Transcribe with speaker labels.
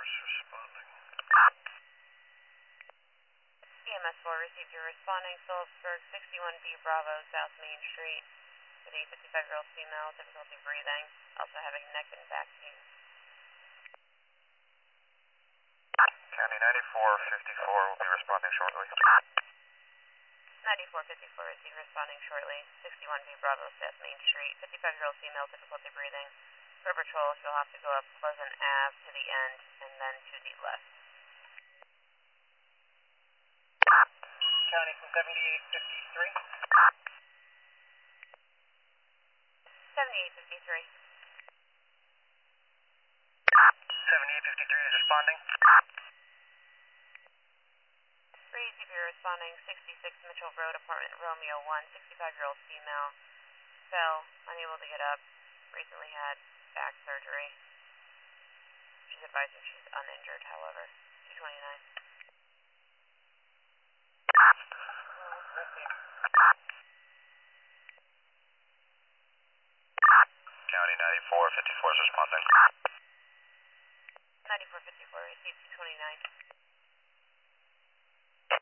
Speaker 1: is responding.
Speaker 2: EMS 4 received your responding. Phillipsburg, 61B Bravo, South Main Street. With a 55-year-old female, difficulty breathing, also having neck and back pain.
Speaker 1: County 9454 will be responding shortly.
Speaker 2: 9454 received responding shortly. 61B Bravo, South Main Street. 55-year-old female, difficulty breathing. For patrol, you'll have to go up Pleasant Ave to the end and then to the left.
Speaker 1: County from 7853.
Speaker 2: 7853.
Speaker 1: 7853 is responding.
Speaker 2: Receive your responding. 66 Mitchell Road, apartment Romeo 1. 65-year-old female. Fell, unable to get up. Recently had back surgery. She's advising she's uninjured, however. 229.
Speaker 1: County 9454 is responding.
Speaker 2: 9454 received 229.